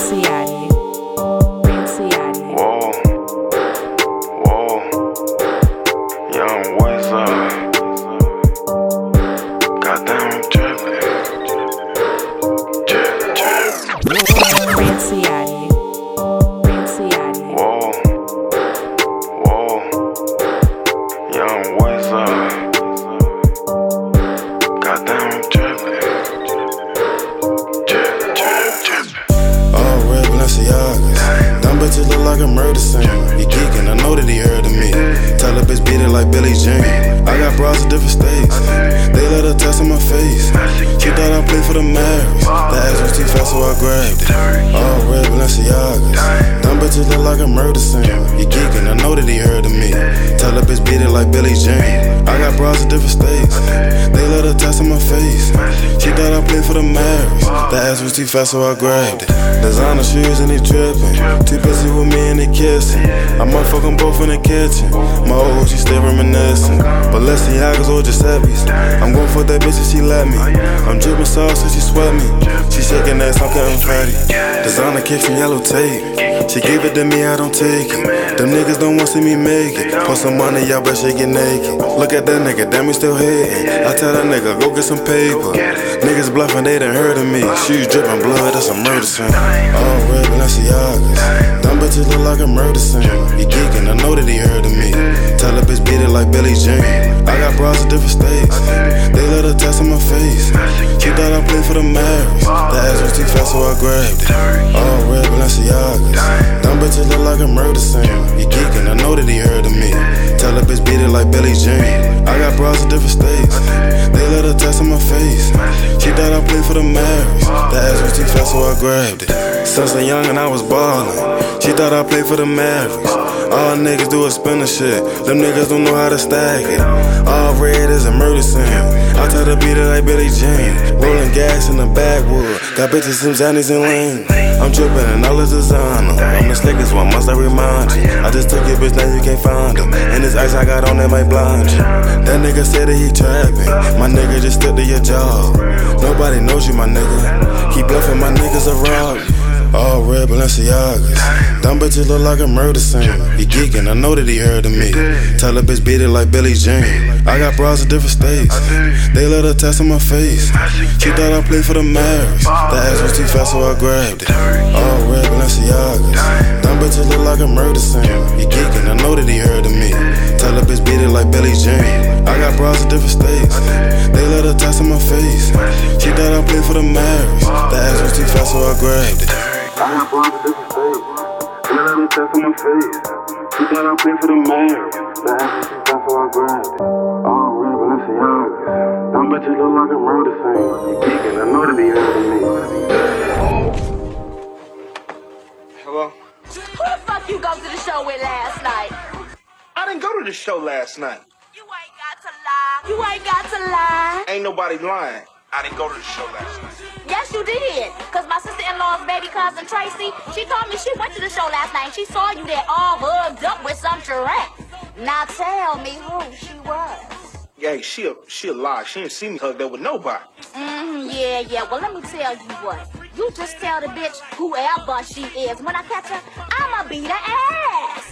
Ranciati. Ranciati. Whoa, whoa, young Wizard. Goddamn, I'm tripping. Ranciati. Ranciati. Whoa, whoa, young Wizard. Goddamn, I'm tripping. All red Balenciagas. Dumb bitches look like a murder scene. He geeking, I know that he heard of me. Tell a bitch beat it like Billie Jean. I got bras in different states. They let her test on my face. She thought I played for the Mavericks. The ass was too fast, so I grabbed it. All red Balenciagas. Dumb bitches look like a murder scene. He geeking, I know that he heard of me. Tell a bitch beat it like Billie Jean. I got bras in different states. They let her test on my face. She thought I played for the Mavericks. The ass was too fast, so I grabbed it. Designer shoes and they trippin'. Too busy with me and they kissin'. I might fuck them both in the kitchen. My old, she still reminiscing. Balenciagas or Giuseppe's. I'm gon' fuck that bitch if she let me. I'm drippin' sauce so she sweat me. She shaking ass, I'm counting fatty. Designer kicks and yellow tape. She gave it to me, I don't take it. Them niggas don't want to see me make it. Put some money, y'all bet she get naked. Look at that nigga, damn he still hating. I tell that nigga, go get some paper. Niggas bluffing, they done heard of me. Shoes dripping blood, that's a murder scene. All red Balenciagas. Dumb bitches look like a murder scene. He geeking, I know that he heard of me. Tell a bitch beat it like Billie Jean. I got bras in different states. They let her test on my face. She thought I played for the Mavericks. The ass was too fast, so I grabbed it. All red Balenciagas. Dumb bitches look like a murder scene. He geeking, I know that he heard of me. Tell a bitch beat it like Billie Jean. I got bras in different states. They let her test on my face. She thought I played for the Mavericks. The ass was too fast, so I grabbed it. Since a young and I was ballin'. She thought I played for the Mavericks. All niggas do is spin the shit. Them niggas don't know how to stack it. All red is a murder scene. I tell her beat it like Billie Jean. Rolling gas in the backwood. Got bitches, some Johnnies and Lane. I'm drippin' and all is designer. I'm the slickest one, must I remind you. I just took your bitch, now you can't find her. And this ice I got on that might blind you. That nigga said that he trappin'. My nigga just stick to your job. Nobody knows you, my nigga. Keep bluffing, my niggas are rob you. All red Balenciagas. Dumb bitches look like a murder scene. He geeking, I know that he heard of me. Tell a bitch beat it like Billie Jean. I got bras in different states. They let her test on my face. She thought I played for the Mavericks. The ass was too fast, so I grabbed it. All red Balenciagas. Dumb bitches look like a murder scene. He geeking, I know that he heard of me. Tell a bitch beat it like Billie Jean. I got bras in different states. They let her test on my face. She thought I played for the Mavericks. The ass was too fast, so I grabbed it. I got bras in different states. They let her test on my face. She thought I played for the Mavericks. The ass was too fast, so I grabbed it. All red Balenciagas. Dumb bitches look like a murder scene. He geeking, I know that he heard of me. Hello? Who the fuck you go to the show with last night? I didn't go to the show last night. You ain't got to lie. You ain't got to lie. Ain't nobody lying. I didn't go to the show last night. Yes, you did. Cause my sister-in-law's baby cousin Tracy, she told me she went to the show last night and she saw you there all hugged up with some giraffe. Now tell me who she was. Yeah, she a lie. She didn't see me hugged up with nobody. Yeah. Well, let me tell you what. You just tell the bitch whoever she is. When I catch her, I'ma beat her ass.